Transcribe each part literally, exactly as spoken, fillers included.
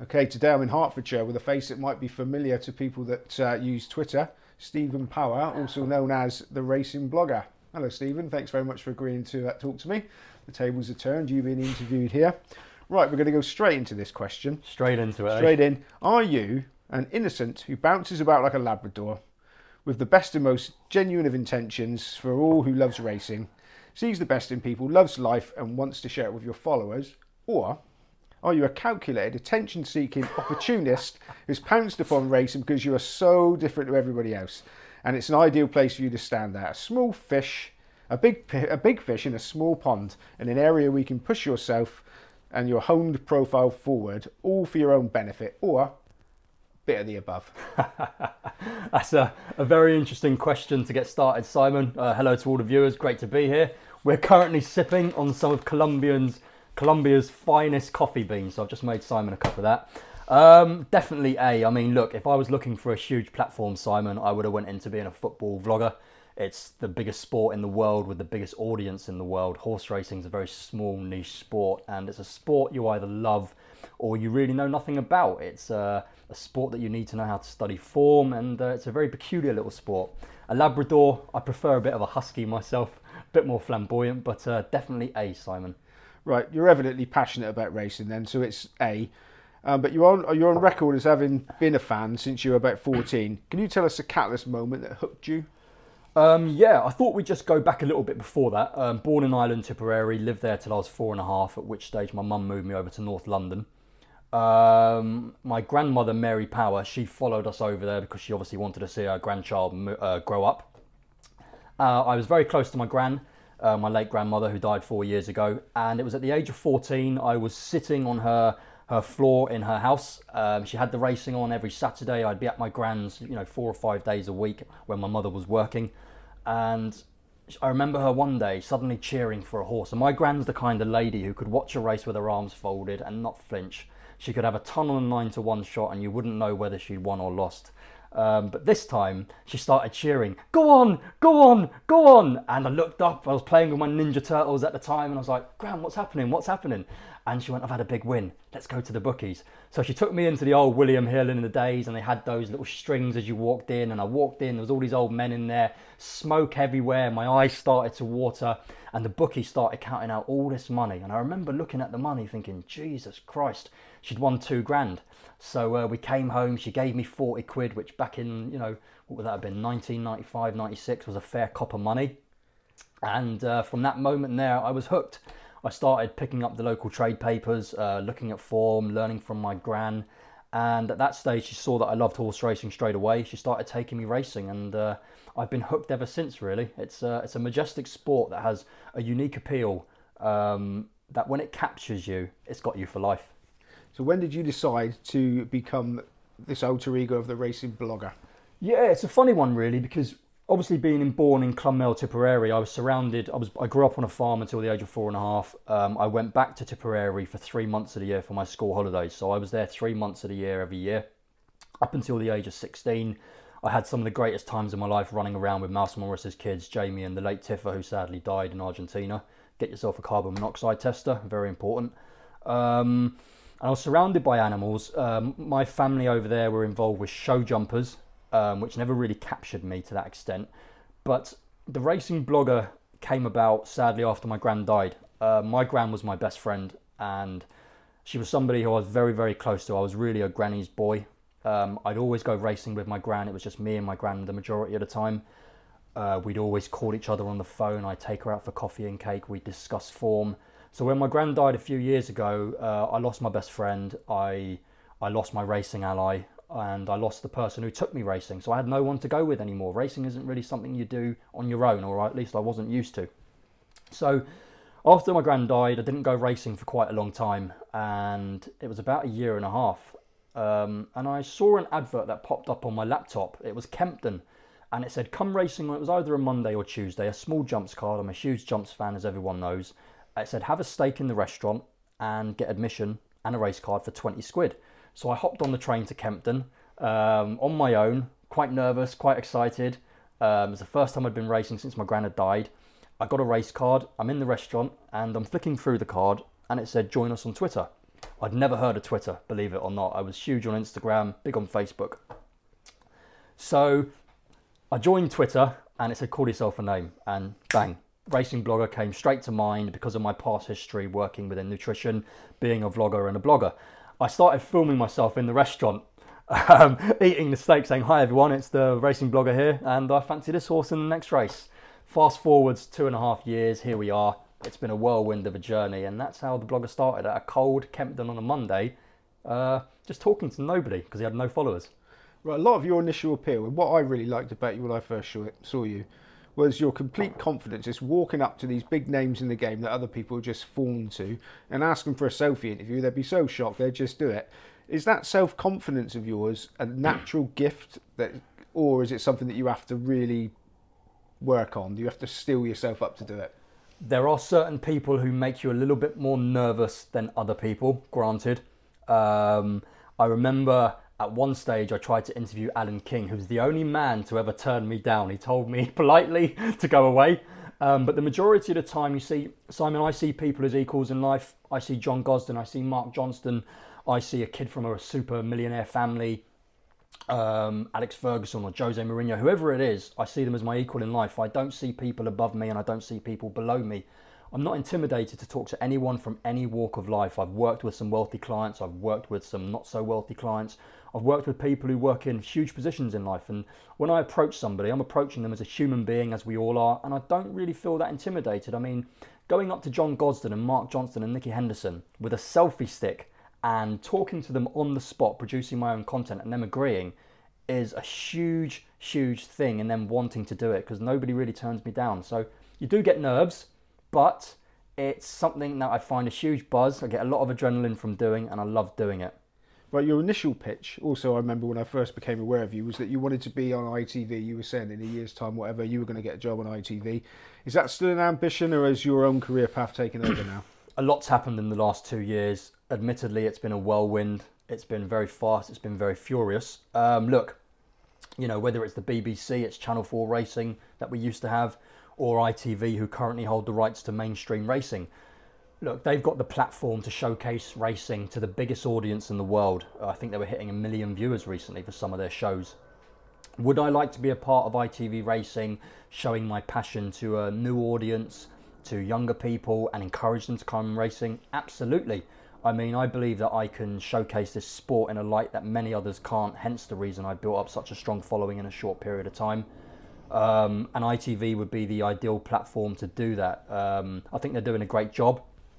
Okay, today I'm in Hertfordshire with a face that might be familiar to people that uh, use Twitter. Stephen Power, also known as the Racing Blogger. Hello Stephen, thanks very much for agreeing to uh, talk to me. The tables are turned, you've been interviewed here. Right, we're going to go straight into this question. Straight into it. Straight eh? in. Are you an innocent who bounces about like a Labrador with the best and most genuine of intentions for all who loves racing, sees the best in people, loves life and wants to share it with your followers? Or are you a calculated, attention-seeking opportunist who's pounced upon racing because you are so different to everybody else and it's an ideal place for you to stand out? A small fish, a big, a big fish in a small pond, in an area where you can push yourself and your honed profile forward, all for your own benefit, or a bit of the above. That's a, a very interesting question to get started, Simon. Uh, hello to all the viewers, great to be here. We're currently sipping on some of Colombian's, Colombia's finest coffee beans, so I've just made Simon a cup of that. Um, definitely A. I mean, look, if I was looking for a huge platform, Simon, I would have went into being a football vlogger. It's the biggest sport in the world with the biggest audience in the world. Horse racing is a very small niche sport, and it's a sport you either love or you really know nothing about. It's uh, a sport that you need to know how to study form, and uh, it's a very peculiar little sport. A Labrador, I prefer a bit of a husky myself, a bit more flamboyant, but uh, definitely A, Simon. Right, you're evidently passionate about racing then, so it's A. Um, but you're on, you're on record as having been a fan since you were about fourteen. Can you tell us a catalyst moment that hooked you? Um, yeah, I thought we'd just go back a little bit before that. Um, born in Ireland, Tipperary, lived there till I was four and a half, at which stage my mum moved me over to North London. Um, my grandmother, Mary Power, she followed us over there because she obviously wanted to see her grandchild uh, grow up. Uh, I was very close to my gran, uh, my late grandmother, who died four years ago, and it was at the age of fourteen, I was sitting on her her floor in her house. Um, she had the racing on every Saturday. I'd be at my gran's, you know, four or five days a week when my mother was working. And I remember her one day suddenly cheering for a horse. And my gran's the kind of lady who could watch a race with her arms folded and not flinch. She could have a ton on a nine to one shot and you wouldn't know whether she'd won or lost. Um, but this time she started cheering, "Go on, go on, go on!" And I looked up, I was playing with my Ninja Turtles at the time, and I was like, "Gran, what's happening, what's happening?" And she went, "I've had a big win, let's go to the bookies." So she took me into the old William Hill in the days, and they had those little strings as you walked in, and I walked in, there was all these old men in there, smoke everywhere, my eyes started to water, and the bookie started counting out all this money. And I remember looking at the money thinking, Jesus Christ, she'd won two grand. So uh, we came home, she gave me forty quid, which back in, you know, what would that have been, nineteen ninety-five, ninety-six, was a fair cop of money. And uh, from that moment there, I was hooked. I started picking up the local trade papers, uh, looking at form, learning from my gran. And at that stage, she saw that I loved horse racing straight away. She started taking me racing, and uh, I've been hooked ever since, really. It's, uh, it's a majestic sport that has a unique appeal um, that when it captures you, it's got you for life. So when did you decide to become this alter ego of the Racing Blogger? Yeah, it's a funny one, really, because obviously being born in Clonmel, Tipperary, I was surrounded, I was I grew up on a farm until the age of four and a half. Um, I went back to Tipperary for three months of the year for my school holidays. So I was there three months of the year every year. Up until the age of sixteen, I had some of the greatest times of my life running around with Mouse Morris's kids, Jamie and the late Tiffer, who sadly died in Argentina. Get yourself a carbon monoxide tester, very important. Um, and I was surrounded by animals. Um, my family over there were involved with show jumpers, Um, which never really captured me to that extent. But the Racing Blogger came about sadly after my gran died. Uh, my gran was my best friend, and she was somebody who I was very, very close to. I was really a granny's boy. Um, I'd always go racing with my gran. It was just me and my gran the majority of the time. Uh, we'd always call each other on the phone. I'd take her out for coffee and cake. We'd discuss form. So when my gran died a few years ago, uh, I lost my best friend. I I lost my racing ally. And I lost the person who took me racing. So I had no one to go with anymore. Racing isn't really something you do on your own, or at least I wasn't used to. So after my gran died, I didn't go racing for quite a long time. And it was about a year and a half. Um, and I saw an advert that popped up on my laptop. It was Kempton. And it said, come racing. It was either a Monday or Tuesday, a small jumps card. I'm a huge jumps fan, as everyone knows. It said, have a steak in the restaurant and get admission and a race card for twenty squid. So I hopped on the train to Kempton um, on my own, quite nervous, quite excited. Um, it was the first time I'd been racing since my gran had died. I got a race card, I'm in the restaurant, and I'm flicking through the card, and it said, join us on Twitter. I'd never heard of Twitter, believe it or not. I was huge on Instagram, big on Facebook. So I joined Twitter and it said, call yourself a name, and bang, racing blogger came straight to mind because of my past history working within nutrition, being a vlogger and a blogger. I started filming myself in the restaurant, um, eating the steak, saying, hi everyone, it's the racing blogger here, and I fancy this horse in the next race. Fast forwards two and a half years, here we are. It's been a whirlwind of a journey, and that's how the blogger started, at a cold Kempton on a Monday, uh, just talking to nobody because he had no followers. Right, a lot of your initial appeal, and what I really liked about you when I first saw, it, saw you, was your complete confidence, just walking up to these big names in the game that other people just fawn to and ask them for a selfie interview. They'd be so shocked, they'd just do it. Is that self-confidence of yours a natural gift, that, or is it something that you have to really work on? Do you have to steel yourself up to do it? There are certain people who make you a little bit more nervous than other people, granted. Um, I remember at one stage I tried to interview Alan King, who's the only man to ever turn me down. He told me politely to go away. Um, but the majority of the time, you see, Simon, I see people as equals in life. I see John Gosden, I see Mark Johnston, I see a kid from a super millionaire family, um, Alex Ferguson or Jose Mourinho, whoever it is, I see them as my equal in life. I don't see people above me and I don't see people below me. I'm not intimidated to talk to anyone from any walk of life. I've worked with some wealthy clients, I've worked with some not so wealthy clients, I've worked with people who work in huge positions in life, and when I approach somebody, I'm approaching them as a human being, as we all are, and I don't really feel that intimidated. I mean, going up to John Gosden and Mark Johnston and Nicky Henderson with a selfie stick and talking to them on the spot, producing my own content and them agreeing, is a huge, huge thing, and them wanting to do it, because nobody really turns me down. So you do get nerves, but it's something that I find a huge buzz. I get a lot of adrenaline from doing, and I love doing it. Right, your initial pitch, also I remember when I first became aware of you, was that you wanted to be on I T V. You were saying in a year's time, whatever, you were going to get a job on I T V. Is that still an ambition, or has your own career path taken over now? A lot's happened in the last two years. Admittedly, it's been a whirlwind. It's been very fast. It's been very furious. Um, look, you know, whether it's the B B C, it's Channel four Racing that we used to have, or I T V, who currently hold the rights to mainstream racing. Look, they've got the platform to showcase racing to the biggest audience in the world. I think they were hitting a million viewers recently for some of their shows. Would I like to be a part of I T V Racing, showing my passion to a new audience, to younger people, and encourage them to come racing? Absolutely. I mean, I believe that I can showcase this sport in a light that many others can't, hence the reason I built up such a strong following in a short period of time. Um, and I T V would be the ideal platform to do that. Um, I think they're doing a great job.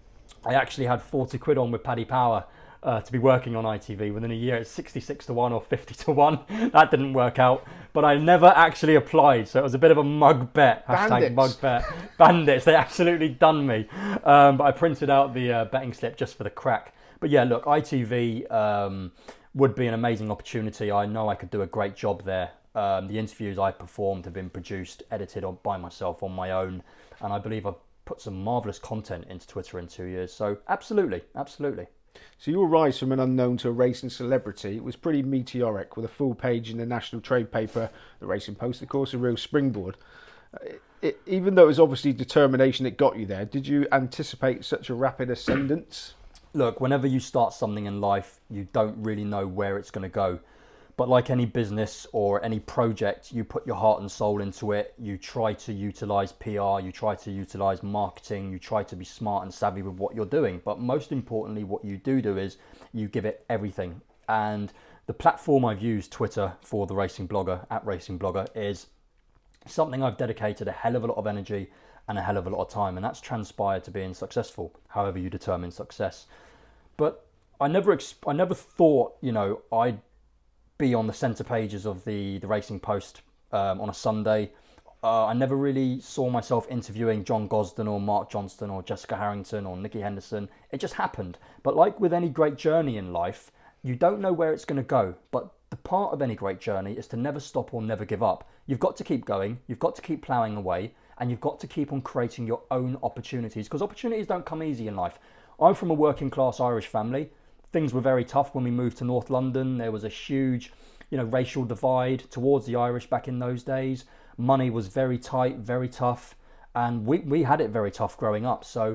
I actually had forty quid on with Paddy Power uh, to be working on I T V. Within a year, it's sixty-six to one or fifty to one. That didn't work out, but I never actually applied, so it was a bit of a mug bet. Hashtag Bandits. mug bet. Bandits, they absolutely done me. Um, but I printed out the uh, betting slip just for the crack. But yeah, look, I T V um, would be an amazing opportunity. I know I could do a great job there. Um, the interviews I performed have been produced, edited on, by myself on my own, and I believe I've put some marvellous content into Twitter in two years. So absolutely, absolutely. So your rise from an unknown to a racing celebrity was pretty meteoric, with a full page in the national trade paper, the Racing Post, of course, a real springboard. It, it, even though it was obviously determination that got you there, did you anticipate such a rapid ascendance? Look, whenever you start something in life, you don't really know where it's going to go. But like any business or any project, you put your heart and soul into it. You try to utilize P R, you try to utilize marketing, you try to be smart and savvy with what you're doing. But most importantly, what you do do is you give it everything. And the platform I've used, Twitter, for the Racing Blogger, at Racing Blogger, is something I've dedicated a hell of a lot of energy and a hell of a lot of time. And that's transpired to being successful, however you determine success. But I never, exp- I never thought, you know, I'd be on the centre pages of the, the Racing Post um, on a Sunday. Uh, I never really saw myself interviewing John Gosden or Mark Johnston or Jessica Harrington or Nicky Henderson. It just happened. But like with any great journey in life, you don't know where it's going to go. But the part of any great journey is to never stop or never give up. You've got to keep going. You've got to keep ploughing away. And you've got to keep on creating your own opportunities, because opportunities don't come easy in life. I'm from a working class Irish family. Things were very tough when we moved to North London. There was a huge, you know, racial divide towards the Irish back in those days. Money was very tight, very tough, and we, we had it very tough growing up. So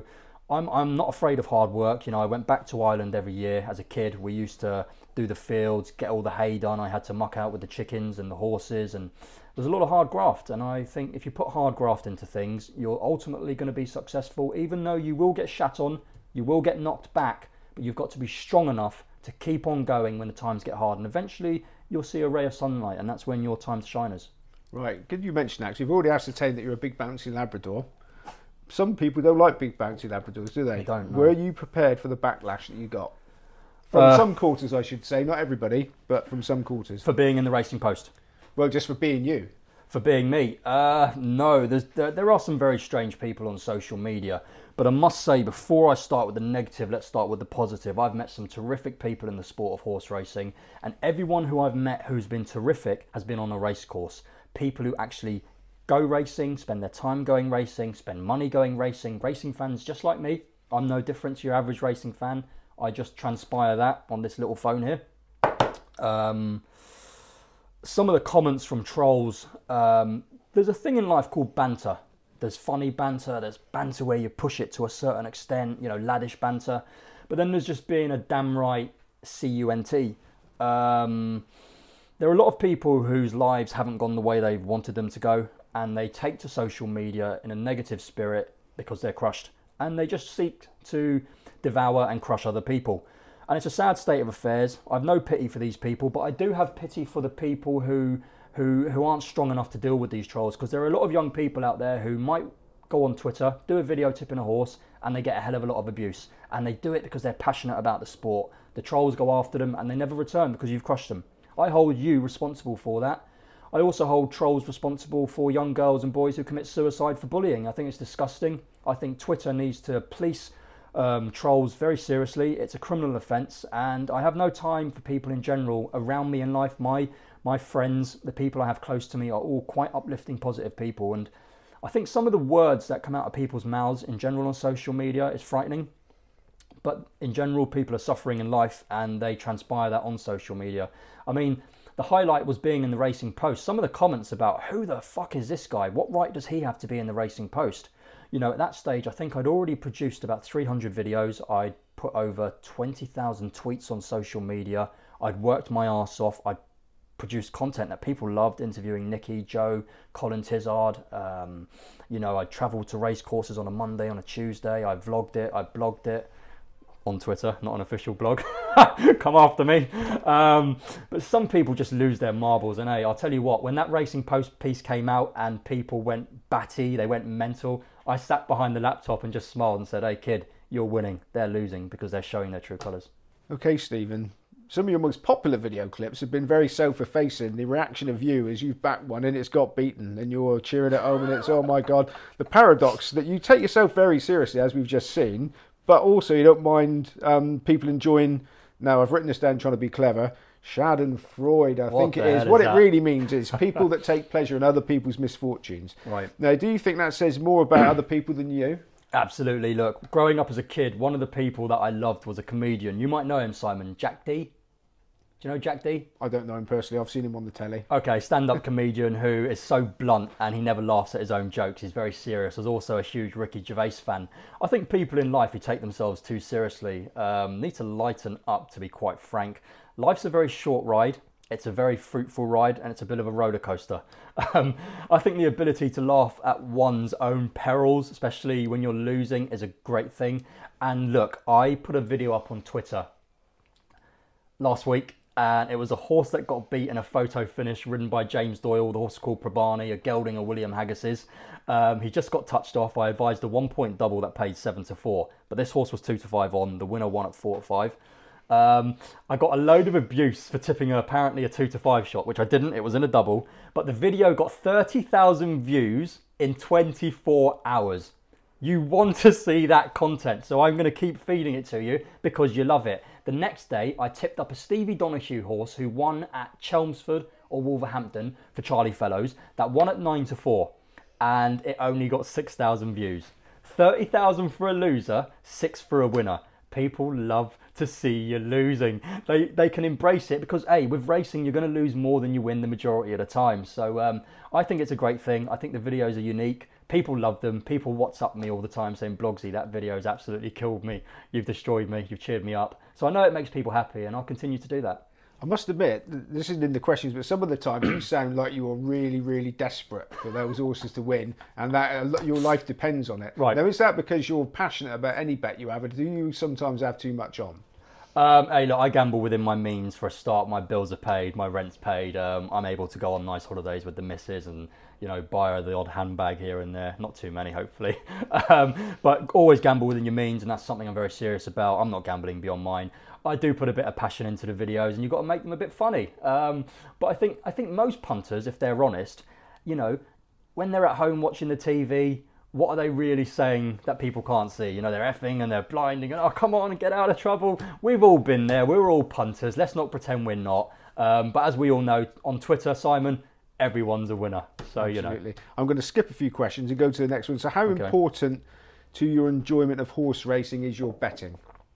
I'm I'm not afraid of hard work. You know, I went back to Ireland every year as a kid. We used to do the fields, get all the hay done. I had to muck out with the chickens and the horses, and there's a lot of hard graft. And I think if you put hard graft into things, you're ultimately going to be successful, even though you will get shat on, you will get knocked back, but you've got to be strong enough to keep on going when the times get hard, and eventually you'll see a ray of sunlight, and that's when your time to shine is. Right, good you mention that, 'cause you've already ascertained that you're a big bouncy Labrador. Some people don't like big bouncy Labradors, do they? They don't, no. Were you prepared for the backlash that you got? From Uh, some quarters, I should say. Not everybody, but from some quarters. For being in the Racing Post. Well, just for being you. For being me? Uh, no, there's, there, there are some very strange people on social media. But I must say, before I start with the negative, let's start with the positive. I've met some terrific people in the sport of horse racing. And everyone who I've met who's been terrific has been on a race course. People who actually go racing, spend their time going racing, spend money going racing. Racing fans just like me. I'm no different to your average racing fan. I just transpire that on this little phone here. Um, some of the comments from trolls. Um, there's a thing in life called banter. There's funny banter. There's banter where you push it to a certain extent, you know, laddish banter. But then there's just being a damn right C U N T. Um, there are a lot of people whose lives haven't gone the way they've wanted them to go, and they take to social media in a negative spirit because they're crushed, and they just seek to devour and crush other people. And it's a sad state of affairs. I've no pity for these people, but I do have pity for the people who who who aren't strong enough to deal with these trolls, because there are a lot of young people out there who might go on Twitter, do a video tipping a horse, and they get a hell of a lot of abuse, and they do it because they're passionate about the sport. The trolls go after them and they never return because you've crushed them. I hold you responsible for that. I also hold trolls responsible for young girls and boys who commit suicide for bullying. I think it's disgusting. I think Twitter needs to police um, trolls very seriously. It's a criminal offence, and I have no time for people in general around me in life. My my friends, the people I have close to me, are all quite uplifting, positive people, and I think some of the words that come out of people's mouths in general on social media is frightening. But in general, people are suffering in life, and they transpire that on social media. I mean, the highlight was being in the Racing Post. Some of the comments about, who the fuck is this guy? What right does he have to be in the Racing Post? You know, at that stage, I think I'd already produced about three hundred videos. I'd put over twenty thousand tweets on social media. I'd worked my arse off. I'd produced content that people loved, interviewing Nicky, Joe, Colin Tizard. Um, you know, I travelled to race courses on a Monday, on a Tuesday. I vlogged it, I blogged it. On Twitter, not an official blog. Come after me. Um, but some people just lose their marbles, and hey, I'll tell you what, when that Racing Post piece came out and people went batty, they went mental, I sat behind the laptop and just smiled and said, hey kid, you're winning. They're losing because they're showing their true colours. Okay, Stephen. Some of your most popular video clips have been very self-effacing. The reaction of you as you've backed one and it's got beaten, and you're cheering at home and it's, oh my God. The paradox that you take yourself very seriously, as we've just seen, but also you don't mind um, people enjoying, now I've written this down trying to be clever, Schadenfreude, I What think it the is. hell What is it that? really means is people that take pleasure in other people's misfortunes. Right. Now, do you think that says more about other people than you? Absolutely. Look, growing up as a kid, one of the people that I loved was a comedian. You might know him, Simon. Jack D. Do you know Jack D? I don't know him personally. I've seen him on the telly. Okay, stand-up comedian who is so blunt and he never laughs at his own jokes. He's very serious. I was also a huge Ricky Gervais fan. I think people in life who take themselves too seriously um, need to lighten up, to be quite frank. Life's a very short ride. It's a very fruitful ride, and it's a bit of a roller coaster. Um, I think the ability to laugh at one's own perils, especially when you're losing, is a great thing. And look, I put a video up on Twitter last week, and it was a horse that got beat in a photo finish ridden by James Doyle. The horse called Probani, a gelding of William Haggis's. Um, he just got touched off. I advised a one-point double that paid seven to four, but this horse was two to five on. The winner won at four to five. Um, I got a load of abuse for tipping apparently a two to five shot, which I didn't. It was in a double, but the video got thirty thousand views in twenty-four hours. You want to see that content, so I'm going to keep feeding it to you because you love it. The next day, I tipped up a Stevie Donahue horse who won at Chelmsford or Wolverhampton for Charlie Fellows. That won at nine to four, and it only got six thousand views. thirty thousand for a loser, six for a winner. People love to see you losing. They they can embrace it because, hey, with racing, you're going to lose more than you win the majority of the time. So um, I think it's a great thing. I think the videos are unique. people love them. People WhatsApp me all the time saying, Blogsy, that video has absolutely killed me. You've destroyed me. You've cheered me up. So I know it makes people happy, and I'll continue to do that. I must admit, this isn't in the questions, but some of the times you sound like you are really, really desperate for those horses to win, and that uh, your life depends on it. Right. Now, is that because you're passionate about any bet you have, or do you sometimes have too much on? Um, hey, look, I gamble within my means. For a start, my bills are paid, my rent's paid. Um, I'm able to go on nice holidays with the missus and, you know, buy her the odd handbag here and there. Not too many, hopefully. um, but always gamble within your means, and that's something I'm very serious about. I'm not gambling beyond mine. I do put a bit of passion into the videos, and you've got to make them a bit funny. Um, but I think I think most punters, if they're honest, you know, when they're at home watching the T V, what are they really saying that people can't see? You know, they're effing and they're blinding and, oh, come on, get out of trouble. We've all been there. We're all punters. Let's not pretend we're not. Um, but as we all know, on Twitter, Simon, everyone's a winner. So, Absolutely. you know. I'm going to skip a few questions and go to the next one. So how Okay. important to your enjoyment of horse racing is your betting?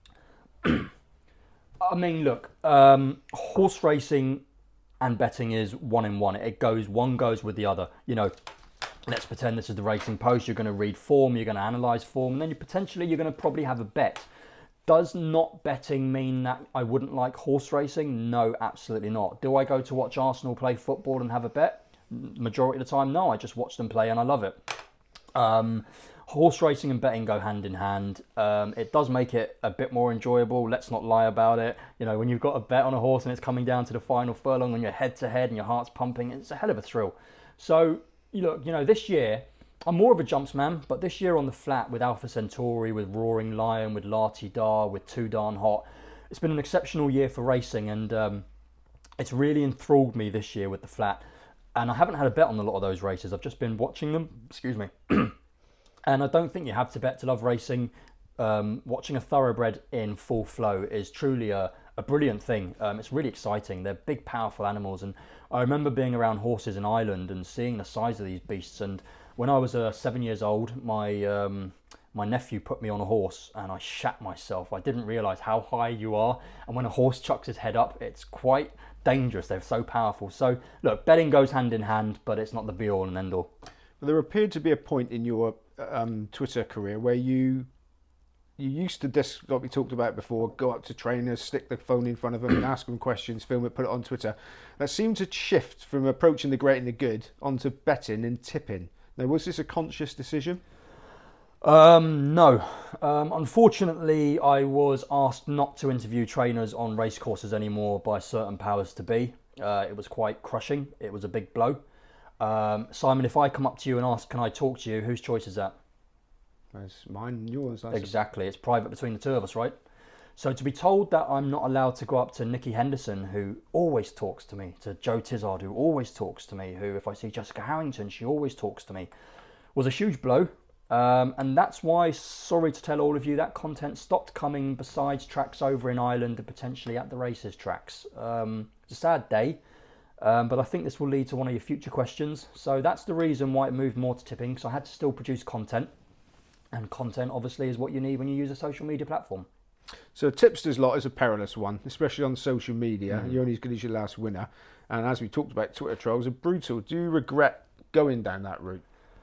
I mean, look, um, horse racing and betting is one in one. It goes, one goes with the other. You know, let's pretend this is the Racing Post. You're going to read form, you're going to analyse form, and then you potentially you're going to probably have a bet. Does not betting mean that I wouldn't like horse racing? No, absolutely not. Do I go to watch Arsenal play football and have a bet? Majority of the time, no. I just watch them play and I love it. Um, horse racing and betting go hand in hand. Um, it does make it a bit more enjoyable. Let's not lie about it. You know, when you've got a bet on a horse and it's coming down to the final furlong and you're head to head and your heart's pumping, it's a hell of a thrill. So, you look, you know, this year, I'm more of a jumps man, but this year on the flat with Alpha Centauri, with Roaring Lion, with Lati Dar, with Too Darn Hot, it's been an exceptional year for racing, and um, it's really enthralled me this year with the flat. And I haven't had a bet on a lot of those races. I've just been watching them. Excuse me. And I don't think you have to bet to love racing. Um, watching a thoroughbred in full flow is truly a, a brilliant thing. Um, it's really exciting. They're big, powerful animals. And I remember being around horses in Ireland and seeing the size of these beasts. And when I was uh, seven years old, my um, my nephew put me on a horse and I shat myself. I didn't realise how high you are. And when a horse chucks his head up, it's quite dangerous. They're so powerful. So, look, betting goes hand in hand, but it's not the be-all and end-all. Well, there appeared to be a point in your um, Twitter career where you you used to, just like we talked about before, go up to trainers, stick the phone in front of them and ask them questions, film it, put it on Twitter. That seemed to shift from approaching the great and the good onto betting and tipping. Now, was this a conscious decision? Um, no. Um, unfortunately, I was asked not to interview trainers on racecourses anymore by certain powers to be. Uh, it was quite crushing. It was a big blow. Um, Simon, if I come up to you and ask, can I talk to you, whose choice is that? It's mine and yours. That's Exactly. It's private between the two of us, right? So to be told that I'm not allowed to go up to Nikki Henderson, who always talks to me, to Joe Tizard, who always talks to me, who, if I see Jessica Harrington, she always talks to me, was a huge blow. Um, and that's why, sorry to tell all of you, that content stopped coming besides tracks over in Ireland and potentially at the races tracks. Um, it's a sad day, um, but I think this will lead to one of your future questions. So that's the reason why it moved more to tipping, because I had to still produce content. And content, obviously, is what you need when you use a social media platform. So tipster's lot is a perilous one, especially on social media. Mm. You're only as good as your last winner. And as we talked about, Twitter trolls are brutal. Do you regret going down that route?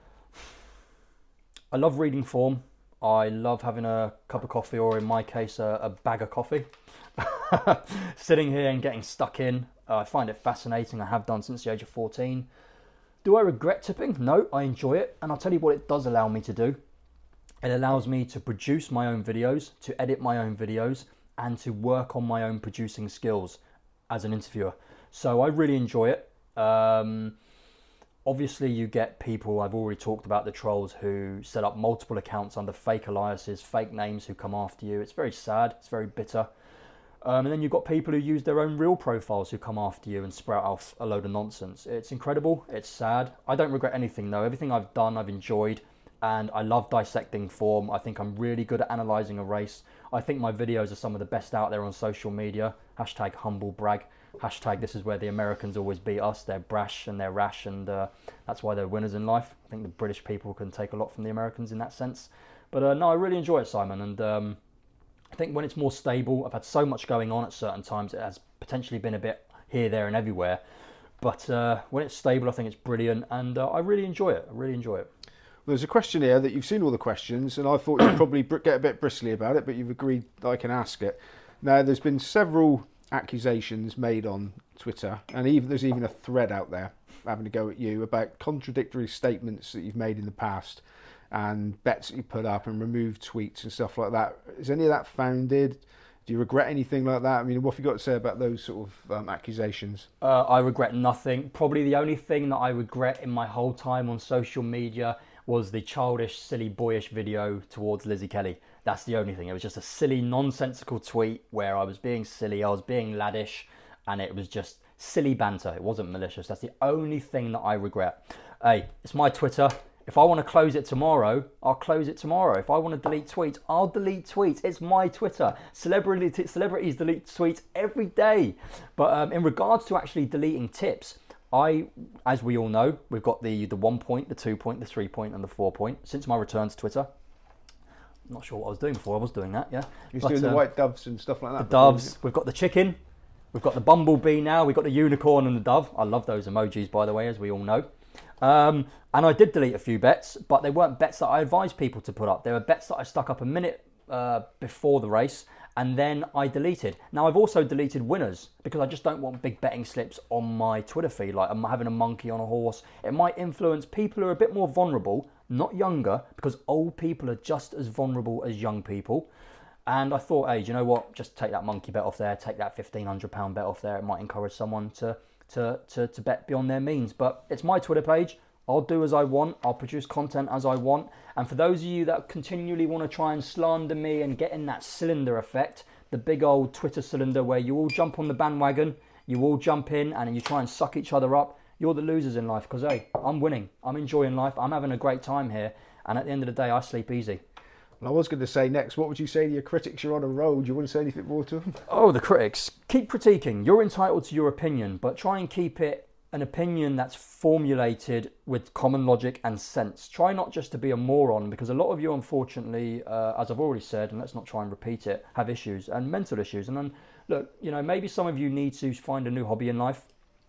I love reading form. I love having a cup of coffee, or in my case, a, a bag of coffee. Sitting here and getting stuck in. Uh, I find it fascinating. I have done since the age of fourteen. Do I regret tipping? No, I enjoy it. And I'll tell you what it does allow me to do. It allows me to produce my own videos, to edit my own videos, and to work on my own producing skills as an interviewer. So I really enjoy it. Um, obviously, you get people, I've already talked about the trolls, who set up multiple accounts under fake aliases, fake names, who come after you. It's very sad. It's very bitter. Um, and then you've got people who use their own real profiles who come after you and sprout off a load of nonsense. It's incredible. It's sad. I don't regret anything, though. Everything I've done, I've enjoyed. And I love dissecting form. I think I'm really good at analysing a race. I think my videos are some of the best out there on social media. Hashtag humble brag. Hashtag this is where the Americans always beat us. They're brash and they're rash, and uh, that's why they're winners in life. I think the British people can take a lot from the Americans in that sense. But uh, no, I really enjoy it, Simon. And um, I think when it's more stable, I've had so much going on at certain times. It has potentially been a bit here, there and everywhere. But uh, when it's stable, I think it's brilliant. And uh, I really enjoy it. I really enjoy it. There's a question here that you've seen all the questions, and I thought you'd probably br- get a bit bristly about it, but you've agreed that I can ask it. Now, there's been several accusations made on Twitter, and even there's even a thread out there having to go at you about contradictory statements that you've made in the past and bets that you put up and removed tweets and stuff like that. Is any of that founded? Do you regret anything like that? I mean, what have you got to say about those sort of um, accusations? Uh, I regret nothing. Probably the only thing that I regret in my whole time on social media was the childish, silly, boyish video towards Lizzie Kelly. That's the only thing. It was just a silly, nonsensical tweet where I was being silly, I was being laddish, and it was just silly banter. It wasn't malicious. That's the only thing that I regret. Hey, it's my Twitter. If I want to close it tomorrow, I'll close it tomorrow. If I want to delete tweets, I'll delete tweets. It's my Twitter. Celebrity, celebrities delete tweets every day. But um, in regards to actually deleting tips, I, as we all know, we've got the, the one point, the two point, the three point, and the four point. Since my return to Twitter, I'm not sure what I was doing before. I was doing that, yeah. You're doing the um, white doves and stuff like that. The doves. We've got the chicken. We've got the bumblebee now. We've got the unicorn and the dove. I love those emojis, by the way, as we all know. Um, and I did delete a few bets, but they weren't bets that I advised people to put up. They were bets that I stuck up a minute uh, before the race, and then I deleted. Now, I've also deleted winners because I just don't want big betting slips on my Twitter feed, like I'm having a monkey on a horse. It might influence people who are a bit more vulnerable, not younger, because old people are just as vulnerable as young people. And I thought, hey, do you know what? Just take that monkey bet off there, take that fifteen hundred pound bet off there. It might encourage someone to To, to, to bet beyond their means. But it's my Twitter page. I'll do as I want. I'll produce content as I want. And for those of you that continually want to try and slander me and get in that cylinder effect, the big old Twitter cylinder where you all jump on the bandwagon, you all jump in and you try and suck each other up, you're the losers in life. Because, hey, I'm winning. I'm enjoying life. I'm having a great time here. And at the end of the day, I sleep easy. I was going to say next, what would you say to your critics? You're on a road. You want to say anything more to them? Oh, the critics. Keep critiquing. You're entitled to your opinion, but try and keep it an opinion that's formulated with common logic and sense. Try not just to be a moron, because a lot of you, unfortunately, uh, as I've already said, and let's not try and repeat it, have issues and mental issues. And then, look, you know, maybe some of you need to find a new hobby in life.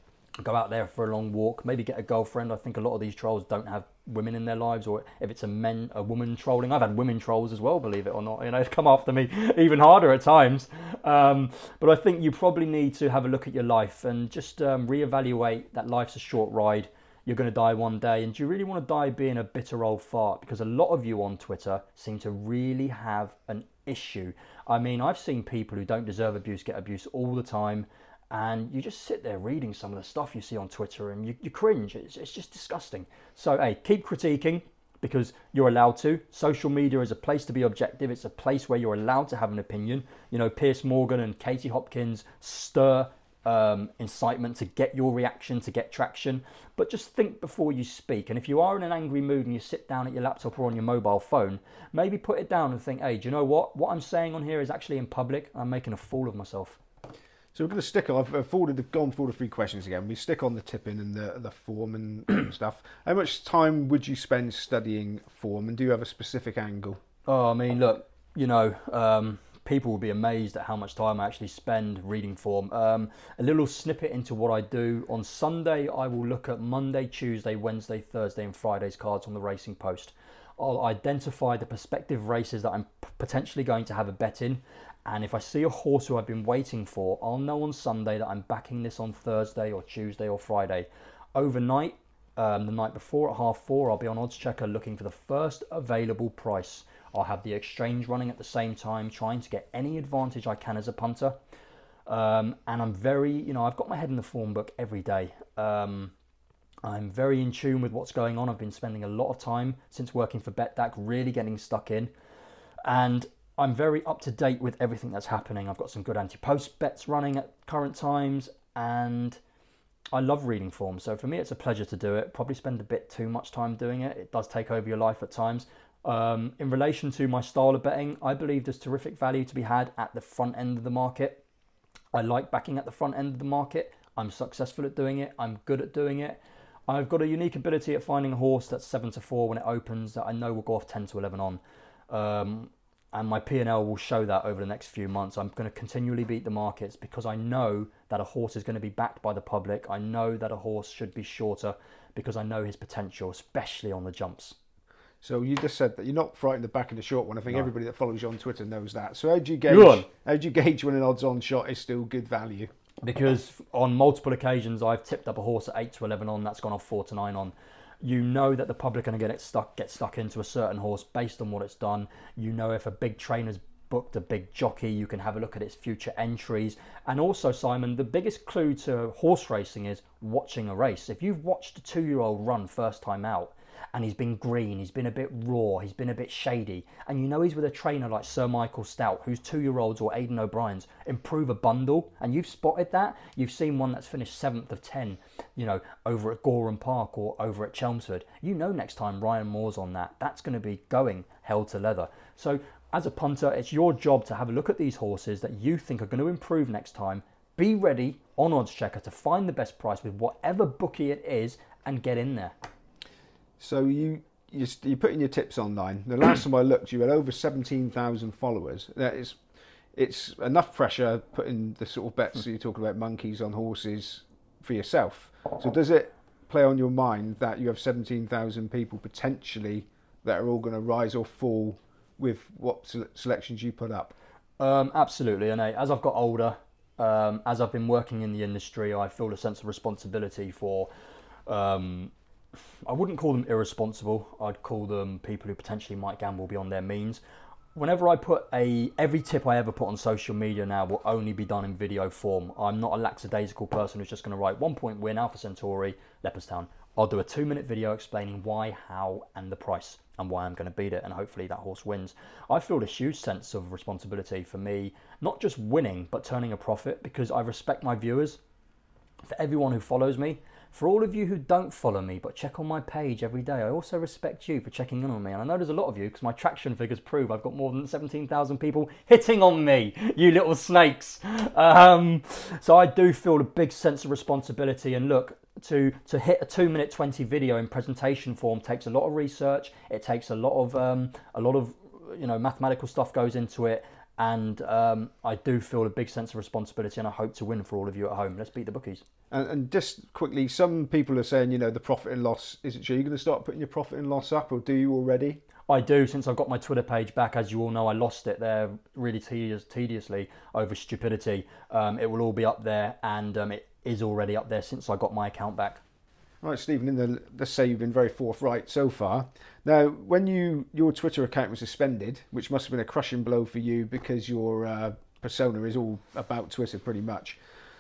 Go out there for a long walk, maybe get a girlfriend. I think a lot of these trolls don't have women in their lives, or if it's a men, a woman trolling. I've had women trolls as well, believe it or not. You know, come after me even harder at times. Um, but I think you probably need to have a look at your life and just um, reevaluate that life's a short ride. You're going to die one day, and do you really want to die being a bitter old fart? Because a lot of you on Twitter seem to really have an issue. I mean, I've seen people who don't deserve abuse get abuse all the time. And you just sit there reading some of the stuff you see on Twitter and you, you cringe. It's, it's just disgusting. So, hey, keep critiquing because you're allowed to. Social media is a place to be objective. It's a place where you're allowed to have an opinion. You know, Piers Morgan and Katie Hopkins stir um, incitement to get your reaction, to get traction. But just think before you speak. And if you are in an angry mood and you sit down at your laptop or on your mobile phone, maybe put it down and think, hey, do you know what? What I'm saying on here is actually in public. I'm making a fool of myself. So we're going to stick on, I've forwarded, gone forward the three questions again. We stick on the tipping and the, the form and stuff. How much time would you spend studying form, and do you have a specific angle? Oh, I mean, look, you know, um, people will be amazed at how much time I actually spend reading form. Um, a little snippet into what I do. On Sunday, I will look at Monday, Tuesday, Wednesday, Thursday and Friday's cards on the Racing Post. I'll identify the prospective races that I'm potentially going to have a bet in. And if I see a horse who I've been waiting for, I'll know on Sunday that I'm backing this on Thursday or Tuesday or Friday. Overnight, um, the night before at half four, I'll be on Odds Checker looking for the first available price. I'll have the exchange running at the same time, trying to get any advantage I can as a punter. Um, and I'm very, you know, I've got my head in the form book every day. Um, I'm very in tune with what's going on. I've been spending a lot of time since working for BetDAQ, really getting stuck in. And I'm very up to date with everything that's happening. I've got some good anti-post bets running at current times, and I love reading form. So for me, it's a pleasure to do it. Probably spend a bit too much time doing it. It does take over your life at times. Um, in relation to my style of betting, I believe there's terrific value to be had at the front end of the market. I like backing at the front end of the market. I'm successful at doing it. I'm good at doing it. I've got a unique ability at finding a horse that's seven to four when it opens that I know will go off ten to eleven on. Um, And my P and L will show that over the next few months. I'm going to continually beat the markets because I know that a horse is going to be backed by the public. I know that a horse should be shorter because I know his potential, especially on the jumps. So you just said that you're not frightened of backing the short one. I think No. everybody that follows you on Twitter knows that. So how do you Go on. gauge? How do you gauge when an odds-on shot is still good value? Because on multiple occasions I've tipped up a horse at eight to eleven on, that's gone off four to nine on. You know that the public are going to get it stuck, get stuck into a certain horse based on what it's done. You know if a big trainer's booked a big jockey, you can have a look at its future entries. And also, Simon, the biggest clue to horse racing is watching a race. If you've watched a two-year-old run first time out, and he's been green, he's been a bit raw, he's been a bit shady, and you know he's with a trainer like Sir Michael Stout, whose two-year-olds or Aidan O'Brien's improve a bundle, and you've spotted that, you've seen one that's finished seventh of ten, you know, over at Gorham Park or over at Chelmsford, you know next time Ryan Moore's on that, that's going to be going hell to leather. So as a punter, it's your job to have a look at these horses that you think are going to improve next time, be ready on Odds Checker to find the best price with whatever bookie it is and get in there. So you you you're putting your tips online. The last time I looked, you had over seventeen thousand followers. That is, it's enough pressure putting the sort of bets that you're talking about, monkeys on horses, for yourself. So does it play on your mind that you have seventeen thousand people potentially that are all going to rise or fall with what sele- selections you put up? Um, absolutely, and uh, as I've got older, um, as I've been working in the industry, I feel a sense of responsibility for. Um, I wouldn't call them irresponsible. I'd call them people who potentially might gamble beyond their means. Whenever I put a, every tip I ever put on social media now will only be done in video form. I'm not a lackadaisical person who's just going to write one point win, Alpha Centauri, Leopardstown. I'll do a two minute video explaining why, how, and the price, and why I'm going to beat it, and hopefully that horse wins. I feel a huge sense of responsibility for me, not just winning, but turning a profit, because I respect my viewers. For everyone who follows me, for all of you who don't follow me but check on my page every day, I also respect you for checking in on me. And I know there's a lot of you because my traction figures prove I've got more than seventeen thousand people hitting on me, you little snakes. Um, so I do feel a big sense of responsibility. And look, to, to hit a two minute twenty video in presentation form takes a lot of research. It takes a lot of, um, a lot of you know, mathematical stuff goes into it. And um, I do feel a big sense of responsibility, and I hope to win for all of you at home. Let's beat the bookies. And, and just quickly, some people are saying, you know, the profit and loss isn't sure. Are you going to start putting your profit and loss up, or do you already? I do, since I've got my Twitter page back. As you all know, I lost it there really tedious, tediously over stupidity. Um, it will all be up there, and um, it is already up there since I got my account back. Right, Stephen, in the, let's say you've been very forthright so far. Now, when you your Twitter account was suspended, which must have been a crushing blow for you because your uh, persona is all about Twitter pretty much,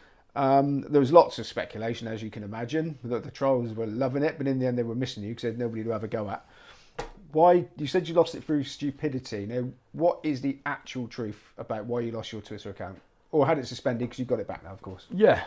um, there was lots of speculation, as you can imagine, that the trolls were loving it, but in the end they were missing you because they had nobody to have a go at. Why? You said you lost it through stupidity. Now, what is the actual truth about why you lost your Twitter account? Or had it suspended because you got it back now, of course. Yeah.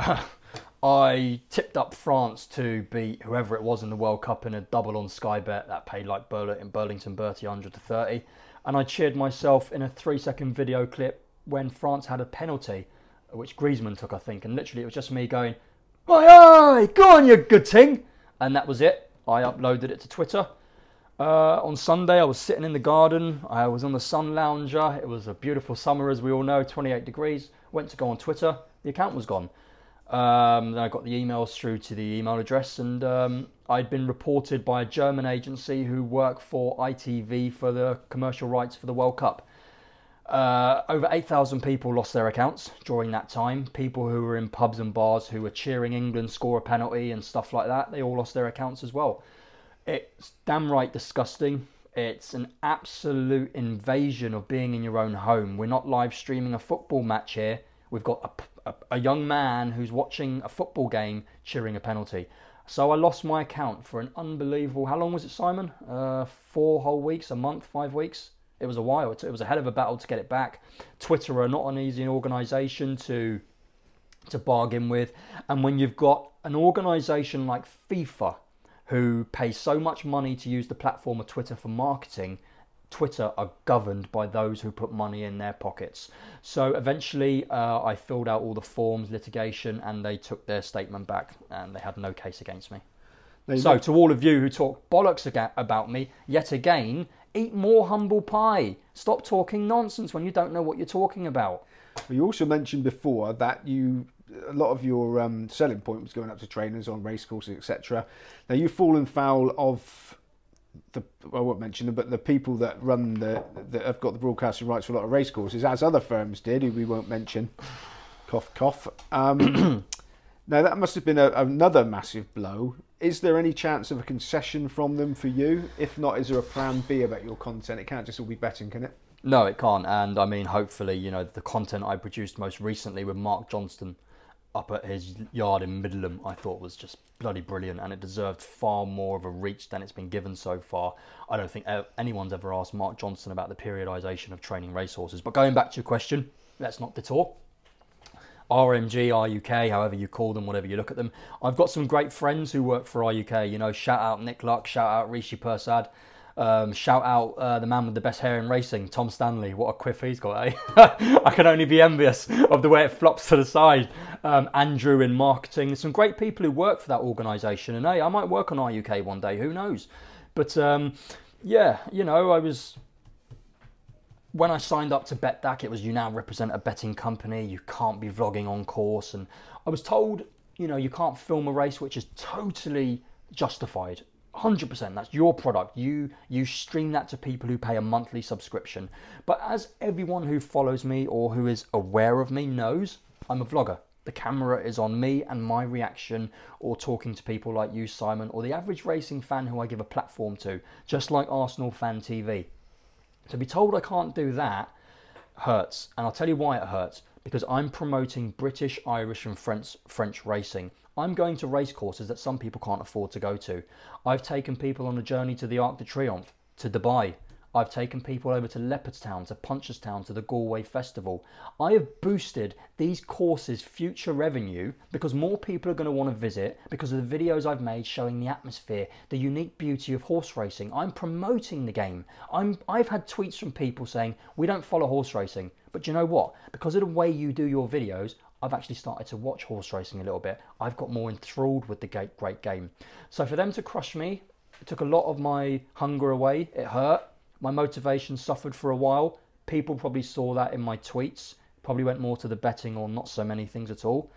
I tipped up France to beat whoever it was in the World Cup in a double on Sky Bet that paid like Burl- in Burlington Bertie one hundred to thirty. And I cheered myself in a three second video clip when France had a penalty, which Griezmann took, I think. And literally it was just me going, "Aye, aye, go on, you good ting." And that was it. I uploaded it to Twitter. Uh, on Sunday, I was sitting in the garden. I was on the sun lounger. It was a beautiful summer, as we all know, twenty-eight degrees. Went to go on Twitter. The account was gone. Um, then I got the emails through to the email address, and um, I'd been reported by a German agency who work for I T V for the commercial rights for the World Cup. Uh, over eight thousand people lost their accounts during that time. People who were in pubs and bars who were cheering England score a penalty and stuff like that, they all lost their accounts as well. It's damn right disgusting. It's an absolute invasion of being in your own home. We're not live streaming a football match here. We've got a, a, a young man who's watching a football game cheering a penalty. So I lost my account for an unbelievable... How long was it, Simon? Uh, four whole weeks, a month, five weeks? It was a while. It was a hell of a battle to get it back. Twitter are not an easy organisation to, to bargain with. And when you've got an organisation like FIFA, who pay so much money to use the platform of Twitter for marketing, Twitter are governed by those who put money in their pockets. So eventually uh, I filled out all the forms, litigation, and they took their statement back, and they had no case against me. So to all of you who talk bollocks aga- about me, yet again, eat more humble pie. Stop talking nonsense when you don't know what you're talking about. You also mentioned before that you... a lot of your um, selling point was going up to trainers on racecourses, et cetera. Now, you've fallen foul of the I won't mention them, but the people that run the that have got the broadcasting rights for a lot of race courses, as other firms did, who we won't mention. Cough, cough. Um, now that must have been a, another massive blow. Is there any chance of a concession from them for you? If not, is there a plan B about your content? It can't just all be betting, can it? No, it can't. And I mean, hopefully, you know, the content I produced most recently with Mark Johnston up at his yard in Middleham, I thought was just bloody brilliant, and it deserved far more of a reach than it's been given so far. I don't think anyone's ever asked Mark Johnston about the periodisation of training racehorses. But going back to your question, let's not detour. R M G, R U K, however you call them, whatever you look at them. I've got some great friends who work for R U K. You know, shout out Nick Luck, shout out Rishi Persad. Um, shout out uh, the man with the best hair in racing, Tom Stanley. What a quiff he's got, eh? I can only be envious of the way it flops to the side. Um, Andrew in marketing. Some great people who work for that organisation. And hey, I might work on R U K one day, who knows? But um, yeah, you know, I was... When I signed up to BetDAC, it was, you now represent a betting company. You can't be vlogging on course. And I was told, you know, you can't film a race, which is totally justified. one hundred percent, that's your product. You you stream that to people who pay a monthly subscription. But as everyone who follows me or who is aware of me knows, I'm a vlogger. The camera is on me and my reaction, or talking to people like you, Simon, or the average racing fan who I give a platform to, just like Arsenal Fan T V. To be told I can't do that hurts, and I'll tell you why it hurts. Because I'm promoting British, Irish and French, French racing. I'm going to race courses that some people can't afford to go to. I've taken people on a journey to the Arc de Triomphe, to Dubai. I've taken people over to Leopardstown, to Punchestown, to the Galway Festival. I have boosted these courses' future revenue because more people are going to want to visit because of the videos I've made showing the atmosphere, the unique beauty of horse racing. I'm promoting the game. I'm, I've had tweets from people saying, we don't follow horse racing. But you know what? Because of the way you do your videos, I've actually started to watch horse racing a little bit. I've got more enthralled with the great game. So for them to crush me, it took a lot of my hunger away. It hurt. My motivation suffered for a while. People probably saw that in my tweets. Probably went more to the betting or not so many things at all.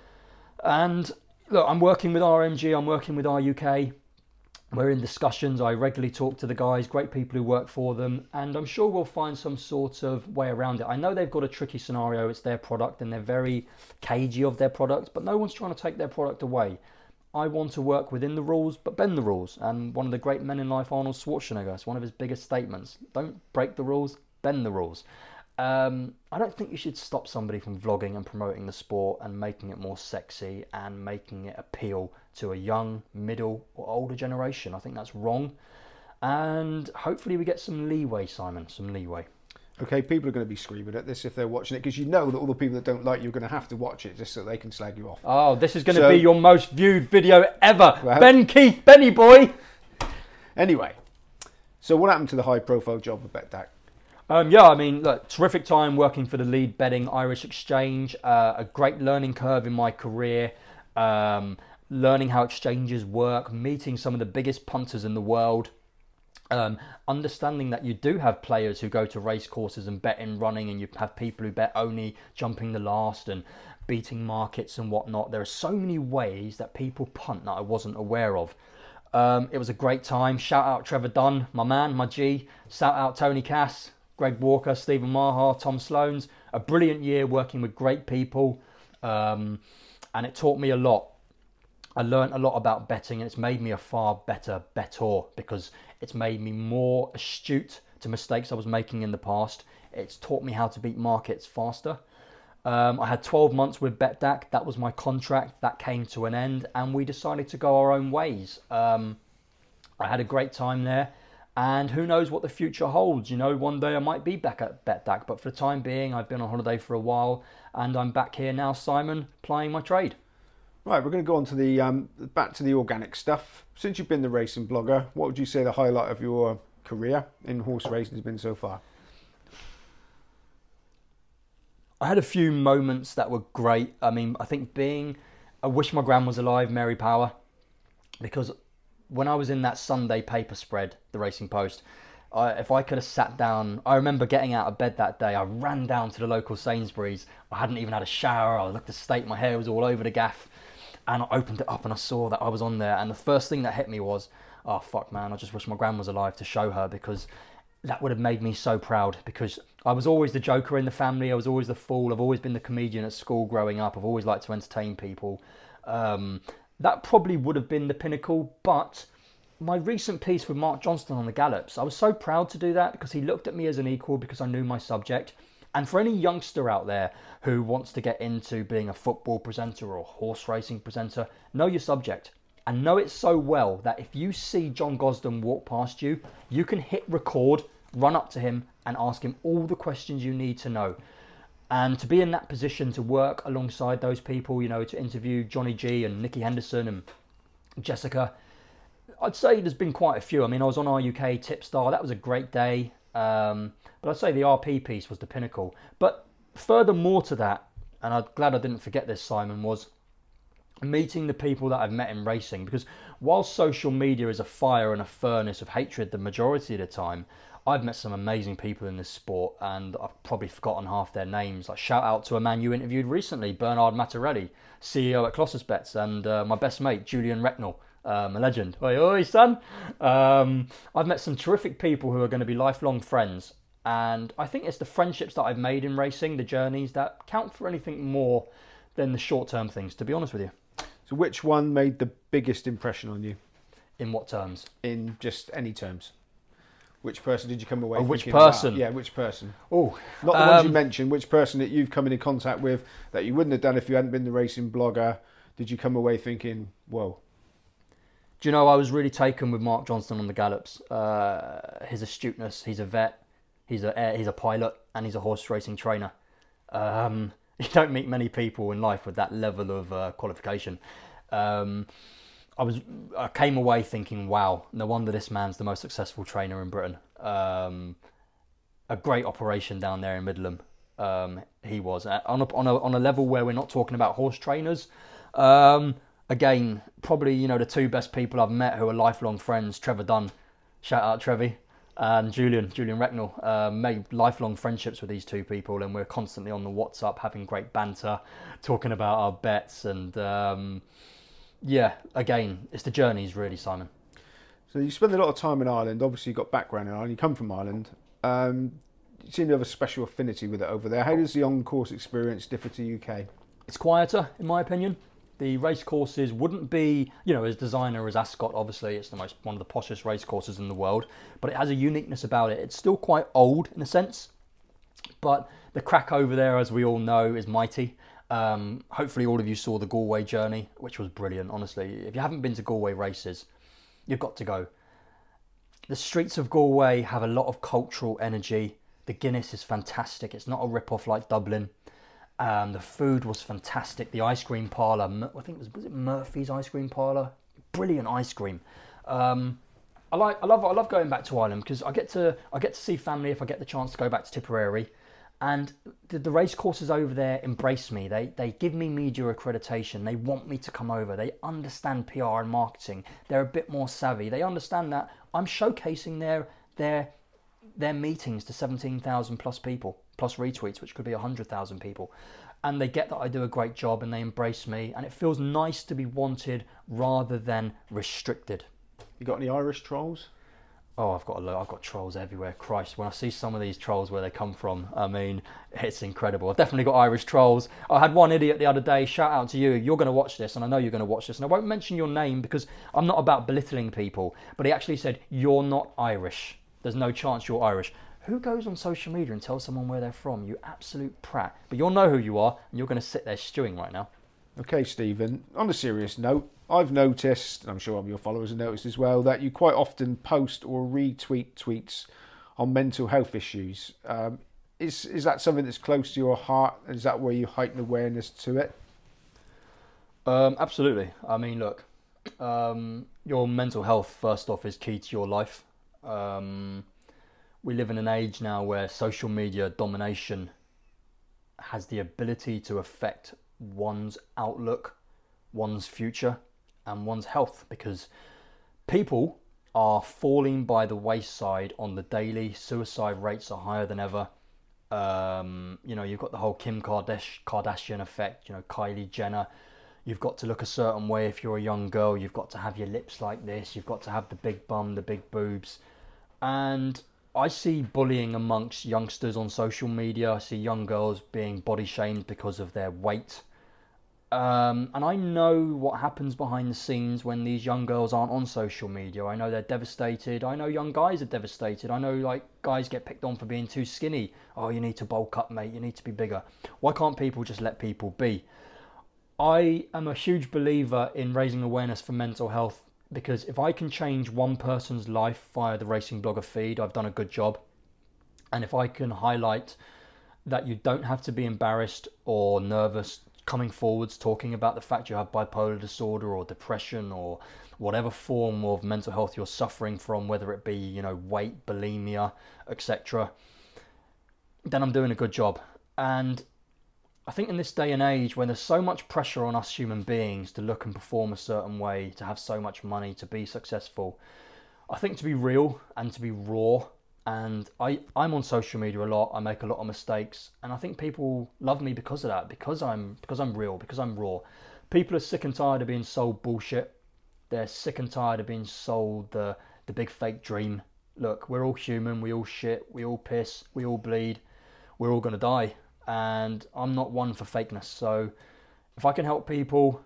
And look, I'm working with R M G. I'm working with R U K. We're in discussions. I regularly talk to the guys, great people who work for them, and I'm sure we'll find some sort of way around it. I know they've got a tricky scenario. It's their product and they're very cagey of their product, but no one's trying to take their product away. I want to work within the rules, but bend the rules. And one of the great men in life, Arnold Schwarzenegger, it's one of his biggest statements. Don't break the rules, bend the rules. Um, I don't think you should stop somebody from vlogging and promoting the sport and making it more sexy and making it appeal to a young, middle or older generation. I think that's wrong. And hopefully we get some leeway, Simon, some leeway. Okay, people are going to be screaming at this if they're watching it, because you know that all the people that don't like you are going to have to watch it just so they can slag you off. Oh, this is going so, to be your most viewed video ever. Well, Ben Keith, Benny boy. Anyway, so what happened to the high-profile job of BetDAC? Um, yeah, I mean, look, terrific time working for the lead betting Irish Exchange. Uh, a great learning curve in my career. Um, learning how exchanges work, meeting some of the biggest punters in the world. Um, understanding that you do have players who go to race courses and bet in running, and you have people who bet only jumping the last and beating markets and whatnot. There are so many ways that people punt that I wasn't aware of. Um, it was a great time. Shout out Trevor Dunn, my man, my G. Shout out Tony Cass, Greg Walker, Stephen Maher, Tom Sloans. A brilliant year working with great people, um, and it taught me a lot. I learned a lot about betting, and it's made me a far better bettor because it's made me more astute to mistakes I was making in the past. It's taught me how to beat markets faster. Um, I had twelve months with BetDAC. That was my contract. That came to an end, and we decided to go our own ways. Um, I had a great time there, and who knows what the future holds. You know, one day I might be back at BetDAC, but for the time being, I've been on holiday for a while, and I'm back here now, Simon, plying my trade. Right, we're going to go on to the um, back to the organic stuff. Since you've been the racing blogger, what would you say the highlight of your career in horse racing has been so far? I had a few moments that were great. I mean, I think being, I wish my gran was alive, Mary Power, because when I was in that Sunday paper spread, the Racing Post, I, if I could have sat down, I remember getting out of bed that day, I ran down to the local Sainsbury's. I hadn't even had a shower, I looked a state, my hair was all over the gaff. And I opened it up and I saw that I was on there. And the first thing that hit me was, oh, fuck, man, I just wish my gran was alive to show her, because that would have made me so proud, because I was always the joker in the family. I was always the fool. I've always been the comedian at school growing up. I've always liked to entertain people. Um, that probably would have been the pinnacle. But my recent piece with Mark Johnston on the Gallops, I was so proud to do that, because he looked at me as an equal, because I knew my subject. And for any youngster out there who wants to get into being a football presenter or a horse racing presenter, know your subject. And know it so well that if you see John Gosden walk past you, you can hit record, run up to him and ask him all the questions you need to know. And to be in that position to work alongside those people, you know, to interview Johnny G and Nicky Henderson and Jessica, I'd say there's been quite a few. I mean, I was on R U K Tipstar. That was a great day. Um, but I'd say the R P piece was the pinnacle. But furthermore to that, and I'm glad I didn't forget this, Simon, was meeting the people that I've met in racing. Because while social media is a fire and a furnace of hatred the majority of the time, I've met some amazing people in this sport, and I've probably forgotten half their names. Like, shout out to a man you interviewed recently, Bernard Mattarelli, C E O at Colossus Bets, and uh, my best mate, Julian Recknell, um, a legend. Oi, oi, son. Um, I've met some terrific people who are going to be lifelong friends, and I think it's the friendships that I've made in racing, the journeys, that count for anything more than the short-term things, to be honest with you. So which one made the biggest impression on you? In what terms? In just any terms. Which person did you come away Oh, thinking, which person? wow, yeah, which person? Oh, Not the um, ones you mentioned, which person that you've come into contact with that you wouldn't have done if you hadn't been the racing blogger, did you come away thinking, whoa? Do you know, I was really taken with Mark Johnston on the Gallops. Uh, his astuteness, he's a vet, he's a he's a pilot, and he's a horse racing trainer. Um, you don't meet many people in life with that level of uh, qualification. Um, I was I came away thinking, wow, no wonder this man's the most successful trainer in Britain. Um, a great operation down there in Midland. Um, he was uh, on a, on a on a level where we're not talking about horse trainers. Um, again, probably, you know, the two best people I've met who are lifelong friends, Trevor Dunn, shout out Trevi, and Julian, Julian Recknell, uh, made lifelong friendships with these two people, and we're constantly on the WhatsApp having great banter, talking about our bets, and um, yeah, again, it's the journeys really, Simon. So you spend a lot of time in Ireland, obviously you've got background in Ireland, you come from Ireland, um, you seem to have a special affinity with it over there. How does the on-course experience differ to U K? It's quieter, in my opinion. The race courses wouldn't be, you know, as designer as Ascot, obviously it's the most one of the poshest race courses in the world, but it has a uniqueness about it. It's still quite old in a sense, but the crack over there, as we all know, is mighty. Um, hopefully all of you saw the Galway journey, which was brilliant, honestly. If you haven't been to Galway races, you've got to go. The streets of Galway have a lot of cultural energy. The Guinness is fantastic. It's not a rip-off like Dublin. Um, the food was fantastic. The ice cream parlour, I think it was, was it Murphy's ice cream parlour? Brilliant ice cream. Um, I like, I love, I love going back to Ireland because I get to, I get to see family if I get the chance to go back to Tipperary, and the, the race courses over there embrace me. They, they give me media accreditation. They want me to come over. They understand P R and marketing. They're a bit more savvy. They understand that I'm showcasing their, their, their meetings to seventeen thousand plus people. Plus retweets, which could be one hundred thousand people. And they get that I do a great job and they embrace me. And it feels nice to be wanted rather than restricted. You got any Irish trolls? Oh, I've got a lot. I've got trolls everywhere. Christ, when I see some of these trolls where they come from, I mean, it's incredible. I've definitely got Irish trolls. I had one idiot the other day, shout out to you. You're going to watch this, and I know you're going to watch this. And I won't mention your name because I'm not about belittling people. But he actually said, you're not Irish. There's no chance you're Irish. Who goes on social media and tells someone where they're from? You absolute prat. But you'll know who you are, and you're going to sit there stewing right now. Okay, Stephen, on a serious note, I've noticed, and I'm sure your followers have noticed as well, that you quite often post or retweet tweets on mental health issues. Um, is, is that something that's close to your heart? Is that where you heighten awareness to it? Um, absolutely. I mean, look, um, your mental health, first off, is key to your life. Um... We live in an age now where social media domination has the ability to affect one's outlook, one's future, and one's health, because people are falling by the wayside on the daily. Suicide rates are higher than ever. Um, you know, you've got the whole Kim Kardash- Kardashian effect, you know, Kylie Jenner. You've got to look a certain way if you're a young girl. You've got to have your lips like this. You've got to have the big bum, the big boobs. And I see bullying amongst youngsters on social media. I see young girls being body shamed because of their weight. Um, and I know what happens behind the scenes when these young girls aren't on social media. I know they're devastated. I know young guys are devastated. I know like guys get picked on for being too skinny. Oh, you need to bulk up, mate. You need to be bigger. Why can't people just let people be? I am a huge believer in raising awareness for mental health, because if I can change one person's life via the Racing Blogger feed, I've done a good job. And if I can highlight that you don't have to be embarrassed or nervous coming forwards talking about the fact you have bipolar disorder or depression or whatever form of mental health you're suffering from, whether it be, you know, weight, bulimia, et cetera, then I'm doing a good job. And I think in this day and age, when there's so much pressure on us human beings to look and perform a certain way, to have so much money, to be successful, I think to be real and to be raw, and I, I'm on social media a lot, I make a lot of mistakes, and I think people love me because of that, because I'm because I'm real, because I'm raw. People are sick and tired of being sold bullshit. They're sick and tired of being sold the, the big fake dream. Look, we're all human, we all shit, we all piss, we all bleed, we're all going to die. And I'm not one for fakeness. So if I can help people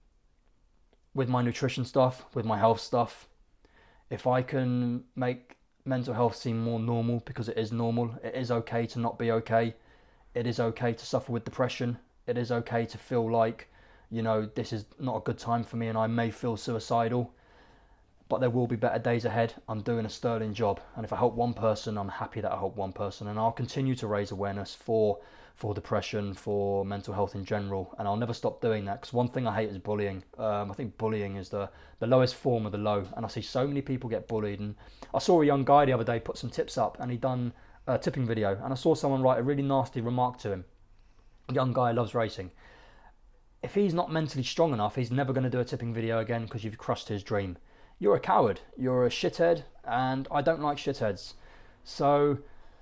with my nutrition stuff, with my health stuff, if I can make mental health seem more normal, because it is normal, it is okay to not be okay, it is okay to suffer with depression, it is okay to feel like, you know, this is not a good time for me and I may feel suicidal, but there will be better days ahead. I'm doing a sterling job, and if I help one person, I'm happy that I helped one person, and I'll continue to raise awareness for for depression, for mental health in general, and I'll never stop doing that, because one thing I hate is bullying. Um, I think bullying is the, the lowest form of the low, and I see so many people get bullied. And I saw a young guy the other day put some tips up, and he done a tipping video, and I saw someone write a really nasty remark to him. Young guy loves racing. If he's not mentally strong enough, he's never going to do a tipping video again because you've crushed his dream. You're a coward, you're a shithead, and I don't like shitheads. So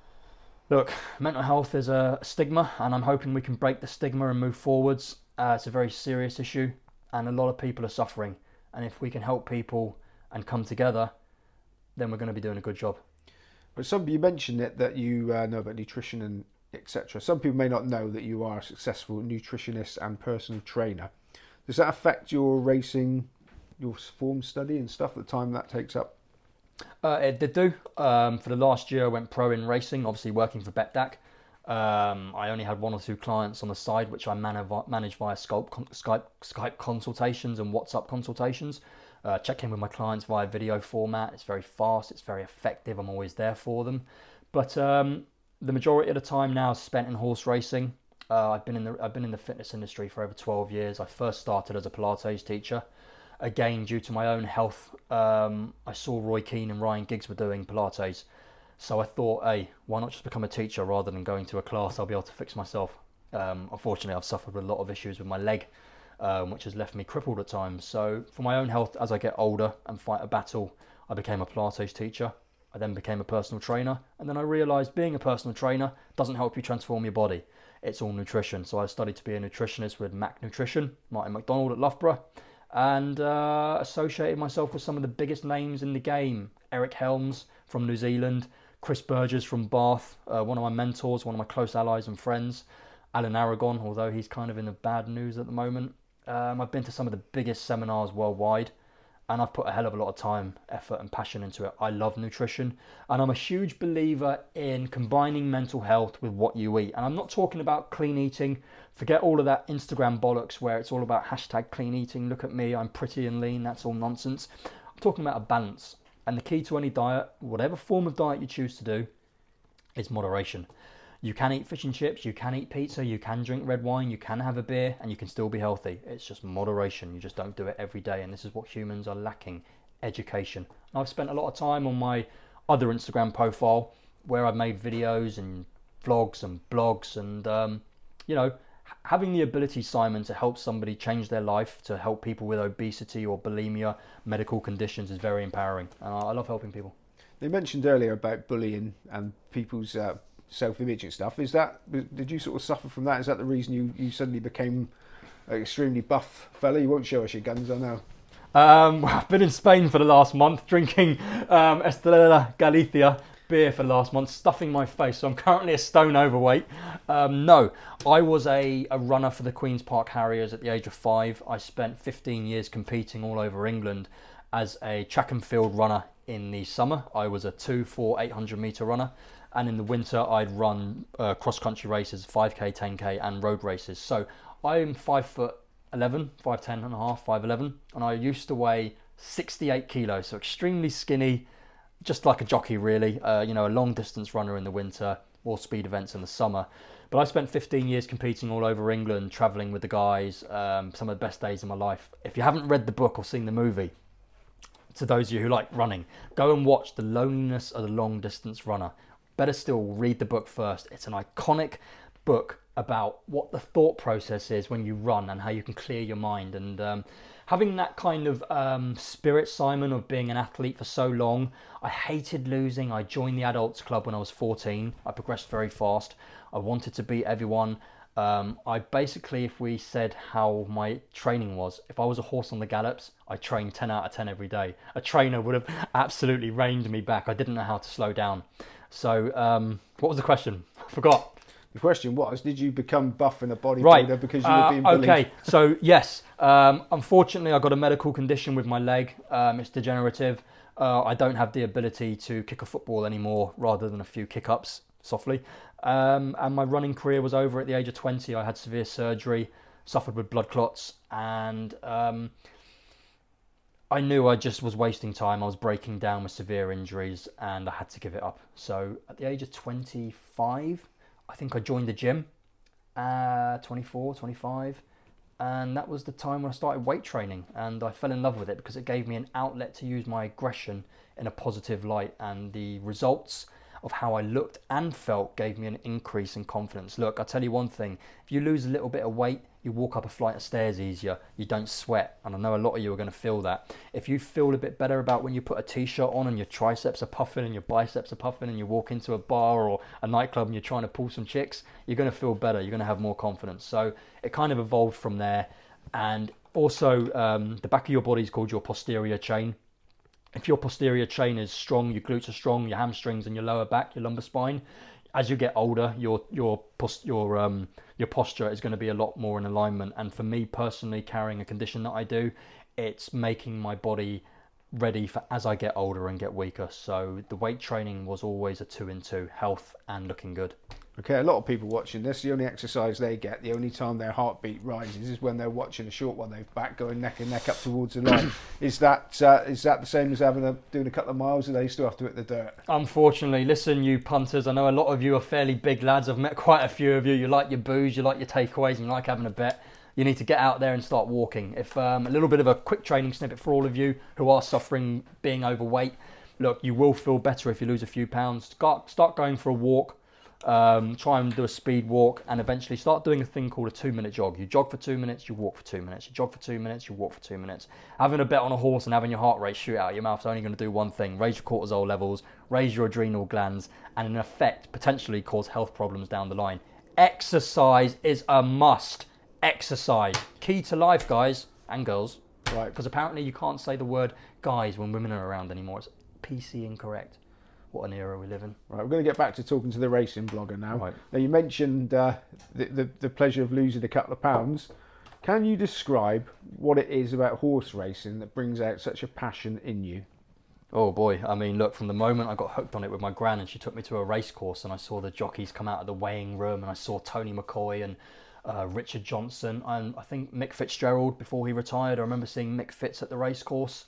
look, mental health is a stigma, and I'm hoping we can break the stigma and move forwards. Uh, it's a very serious issue, and a lot of people are suffering. And if we can help people and come together, then we're going to be doing a good job. But some you mentioned it that you uh, know about nutrition and et cetera. Some people may not know that you are a successful nutritionist and personal trainer. Does that affect your racing, your form study and stuff at the time that takes up? Uh, it did do. Um, for the last year, I went pro in racing, obviously working for Betdaq. Um, I only had one or two clients on the side, which I man- manage via Skype, Skype, Skype consultations and WhatsApp consultations. Uh, check in with my clients via video format. It's very fast. It's very effective. I'm always there for them. But um, the majority of the time now is spent in horse racing. Uh, I've been in the I've been in the fitness industry for over twelve years. I first started as a Pilates teacher. Again, due to my own health, um, I saw Roy Keane and Ryan Giggs were doing Pilates. So I thought, hey, why not just become a teacher rather than going to a class? I'll be able to fix myself. Um, unfortunately, I've suffered with a lot of issues with my leg, um, which has left me crippled at times. So for my own health, as I get older and fight a battle, I became a Pilates teacher. I then became a personal trainer. And then I realised being a personal trainer doesn't help you transform your body. It's all nutrition. So I studied to be a nutritionist with Mac Nutrition, Martin McDonald at Loughborough, and uh, associated myself with some of the biggest names in the game. Eric Helms from New Zealand, Chris Burgess from Bath, uh, one of my mentors, one of my close allies and friends, Alan Aragon, although he's kind of in the bad news at the moment. Um, I've been to some of the biggest seminars worldwide, and I've put a hell of a lot of time, effort and passion into it. I love nutrition, and I'm a huge believer in combining mental health with what you eat. And I'm not talking about clean eating. Forget all of that Instagram bollocks where it's all about hashtag clean eating. Look at me, I'm pretty and lean. That's all nonsense. I'm talking about a balance. And the key to any diet, whatever form of diet you choose to do, is moderation. You can eat fish and chips, you can eat pizza, you can drink red wine, you can have a beer, and you can still be healthy. It's just moderation. You just don't do it every day, and this is what humans are lacking: education. And I've spent a lot of time on my other Instagram profile where I've made videos and vlogs and blogs, and um, you know, having the ability, Simon, to help somebody change their life, to help people with obesity or bulimia, medical conditions, is very empowering, and I love helping people. You mentioned earlier about bullying and people's uh, self-image and stuff. Is that, did you sort of suffer from that? Is that the reason you, you suddenly became an extremely buff fella. You won't show us your guns, I know. Um, I've been in Spain for the last month, drinking um, Estrella Galicia beer for the last month, stuffing my face, so I'm currently a stone overweight. Um, no, I was a, a runner for the Queen's Park Harriers at the age of five. I spent fifteen years competing all over England as a track and field runner. In the summer, I was a two, four, eight hundred metre runner, and in the winter, I'd run uh, cross-country races, five K, ten K, and road races. So I'm five foot eleven, five ten and a half, five eleven, and I used to weigh sixty-eight kilos, so extremely skinny, just like a jockey really, uh, you know, a long distance runner in the winter, more speed events in the summer. But I spent fifteen years competing all over England, travelling with the guys, um, some of the best days of my life. If you haven't read the book or seen the movie, to those of you who like running, go and watch The Loneliness of the Long Distance Runner. Better still, read the book first. It's an iconic book about what the thought process is when you run and how you can clear your mind. And um, having that kind of um, spirit, Simon, of being an athlete for so long, I hated losing. I joined the adults club when I was fourteen. I progressed very fast. I wanted to beat everyone. Um, I basically, if we said how my training was, if I was a horse on the gallops, I trained ten out of ten every day. A trainer would have absolutely reined me back. I didn't know how to slow down. So um, what was the question? I forgot. The question was, did you become buff and a bodybuilder right. because you were uh, being bullied? Okay, so yes. Um, unfortunately, I got a medical condition with my leg. Um, it's degenerative. Uh, I don't have the ability to kick a football anymore rather than a few kick-ups, softly. Um, and my running career was over at the age of twenty. I had severe surgery, suffered with blood clots, and um, I knew I just was wasting time. I was breaking down with severe injuries, and I had to give it up. So at the age of twenty-five, I think I joined the gym, uh, twenty-four, twenty-five, and that was the time when I started weight training, and I fell in love with it because it gave me an outlet to use my aggression in a positive light, and the results of how I looked and felt gave me an increase in confidence. Look, I'll tell you one thing, if you lose a little bit of weight, you walk up a flight of stairs easier, you don't sweat, and I know a lot of you are going to feel that. If you feel a bit better about when you put a t-shirt on and your triceps are puffing and your biceps are puffing and you walk into a bar or a nightclub and you're trying to pull some chicks, you're going to feel better, you're going to have more confidence. So it kind of evolved from there. And also um, the back of your body is called your posterior chain. If your posterior chain is strong, your glutes are strong, your hamstrings and your lower back, your lumbar spine, as you get older, your your post, your um your posture is going to be a lot more in alignment. And for me personally, carrying a condition that I do, it's making my body ready for as I get older and get weaker. So the weight training was always a two in two, health and looking good. Okay, a lot of people watching this, the only exercise they get, the only time their heartbeat rises is when they're watching a short one they've back going neck and neck up towards the line. Is that uh, is that the same as having a, doing a couple of miles, or they still have to hit the dirt? Unfortunately, listen, you punters, I know a lot of you are fairly big lads. I've met quite a few of you. You like your booze, you like your takeaways, and you like having a bet. You need to get out there and start walking. If um, a little bit of a quick training snippet for all of you who are suffering being overweight, look, you will feel better if you lose a few pounds. Start, start going for a walk. Um, try and do a speed walk, and eventually start doing a thing called a two minute jog. You jog for two minutes, you walk for two minutes. You jog for two minutes, you walk for two minutes. Having a bet on a horse and having your heart rate shoot out your mouth is only going to do one thing: raise your cortisol levels, raise your adrenal glands, and in effect potentially cause health problems down the line. Exercise is a must. Exercise, key to life, guys and girls. Right. Because apparently you can't say the word guys when women are around anymore. It's P C incorrect. What an era we live in. Right, we're going to get back to talking to the racing blogger now. Right. Now, you mentioned uh, the, the, the pleasure of losing a couple of pounds. Can you describe what it is about horse racing that brings out such a passion in you? Oh boy, I mean, look, from the moment I got hooked on it with my gran and she took me to a race course and I saw the jockeys come out of the weighing room and I saw Tony McCoy and uh, Richard Johnson and I think Mick Fitzgerald before he retired. I remember seeing Mick Fitz at the race course.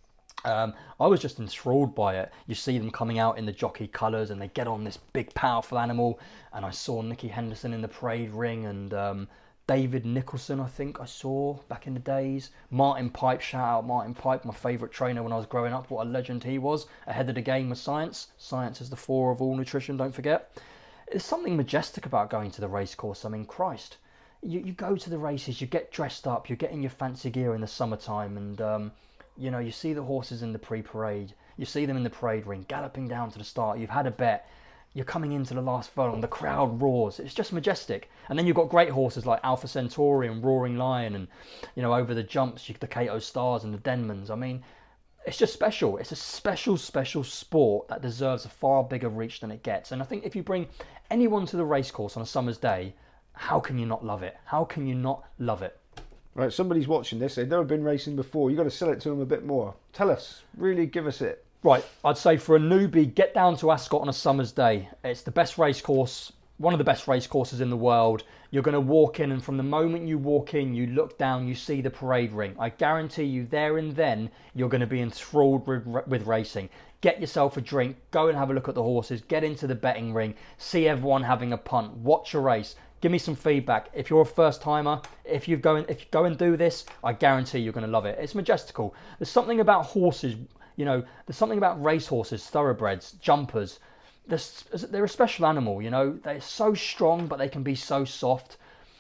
Um, I was just enthralled by it. You see them coming out in the jockey colours and they get on this big powerful animal, and I saw Nicky Henderson in the parade ring and um, David Nicholson I think I saw back in the days. Martin Pipe, shout out Martin Pipe, my favourite trainer when I was growing up. What a legend he was. Ahead of the game with science. Science is the fore of all nutrition, don't forget. There's something majestic about going to the race course. I mean, Christ. You, you go to the races, you get dressed up, you get in your fancy gear in the summertime and... Um, You know, you see the horses in the pre-parade, you see them in the parade ring, galloping down to the start, you've had a bet, you're coming into the last furlong, the crowd roars. It's just majestic. And then you've got great horses like Alpha Centauri and Roaring Lion, and you know, over the jumps, the Cato Stars and the Denmans. I mean, it's just special. It's a special, special sport that deserves a far bigger reach than it gets. And I think if you bring anyone to the racecourse on a summer's day, how can you not love it? How can you not love it? Right, somebody's watching this. They've never been racing before. You've got to sell it to them a bit more. Tell us. Really give us it. Right, I'd say for a newbie, get down to Ascot on a summer's day. It's the best racecourse, one of the best racecourses in the world. You're going to walk in, and from the moment you walk in, you look down, you see the parade ring. I guarantee you there and then, you're going to be enthralled with, with racing. Get yourself a drink, go and have a look at the horses, get into the betting ring, see everyone having a punt, watch a race. Give me some feedback. If you're a first timer, if you go and if you go and do this, I guarantee you're going to love it. It's majestical. There's something about horses, you know, there's something about race horses, thoroughbreds, jumpers. They're, they're a special animal, you know. They're so strong, but they can be so soft.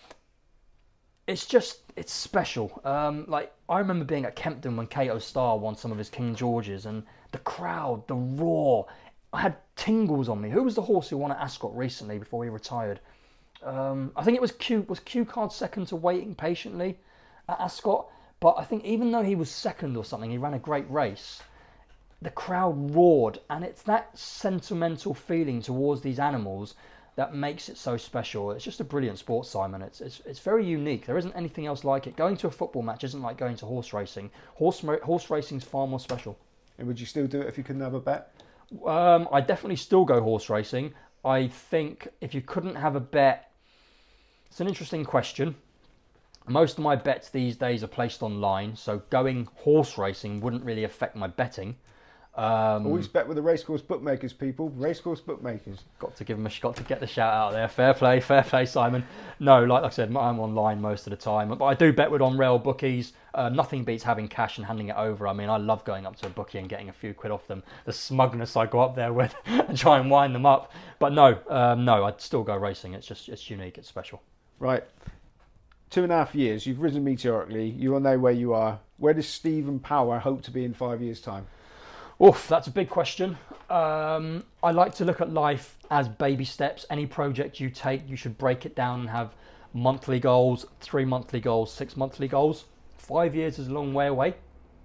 It's just, it's special. Um, like, I remember being at Kempton when Cato Star won some of his King Georges, and the crowd, the roar. I had tingles on me. Who was the horse who won at Ascot recently before he retired? Um, I think it was Q. Was Q Card second to Waiting Patiently at Ascot? But I think even though he was second or something, he ran a great race. The crowd roared, and it's that sentimental feeling towards these animals that makes it so special. It's just a brilliant sport, Simon. It's it's it's very unique. There isn't anything else like it. Going to a football match isn't like going to horse racing. Horse horse racing's far more special. And would you still do it if you couldn't have a bet? Um, I definitely still go horse racing. I think if you couldn't have a bet, it's an interesting question. Most of my bets these days are placed online, so going horse racing wouldn't really affect my betting. Um, Always bet with the racecourse bookmakers, people. Racecourse bookmakers. Got to give them a got to get the shout out there. Fair play, fair play, Simon. No, like I said, I'm online most of the time, but I do bet with on-rail bookies. Uh, nothing beats having cash and handing it over. I mean, I love going up to a bookie and getting a few quid off them. The smugness I go up there with and try and wind them up. But no, um, no, I'd still go racing. It's just it's unique. It's special. Right. Two and a half years. You've risen meteorically. You will know where you are. Where does Stephen Power hope to be in five years' time? Oof, that's a big question. Um, I like to look at life as baby steps. Any project you take, you should break it down and have monthly goals, three monthly goals, six monthly goals. Five years is a long way away.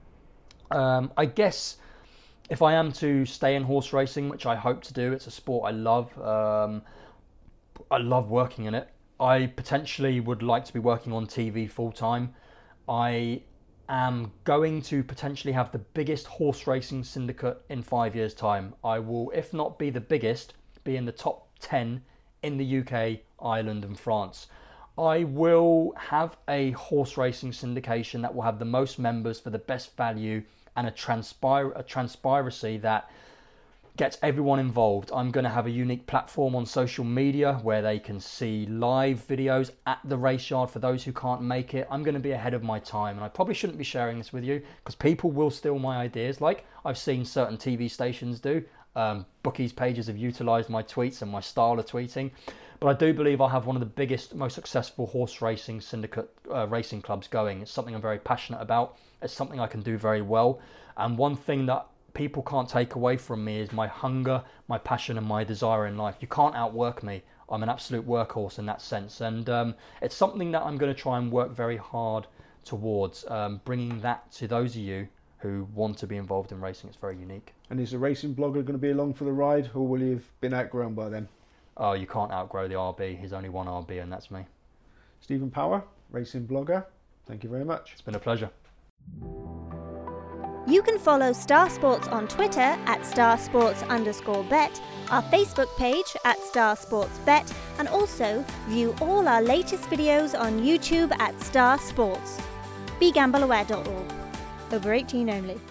Um, I guess if I am to stay in horse racing, which I hope to do, it's a sport I love. Um, I love working in it. I potentially would like to be working on T V full time. I am going to potentially have the biggest horse racing syndicate in five years' time. I will, if not be the biggest, be in the top ten in the U K, Ireland and France. I will have a horse racing syndication that will have the most members for the best value and a, transpir- a transparency that gets everyone involved. I'm going to have a unique platform on social media where they can see live videos at the race yard for those who can't make it. I'm going to be ahead of my time, and I probably shouldn't be sharing this with you because people will steal my ideas, like I've seen certain T V stations do. Um, bookies pages have utilised my tweets and my style of tweeting. But I do believe I have one of the biggest, most successful horse racing syndicate uh, racing clubs going. It's something I'm very passionate about. It's something I can do very well. And one thing that people can't take away from me is my hunger, my passion and my desire in life. You can't outwork me. I'm an absolute workhorse in that sense. And um, it's something that I'm going to try and work very hard towards, um, bringing that to those of you who want to be involved in racing. It's very unique. And is the racing blogger going to be along for the ride, or will he have been outgrown by then? Oh, you can't outgrow the R B. There's only one R B, and that's me. Stephen Power, racing blogger. Thank you very much. It's been a pleasure. You can follow Star Sports on Twitter at starsports underscore bet, our Facebook page at Star Sports Bet, and also view all our latest videos on YouTube at Star Sports. be gamble aware dot org. Over eighteen only.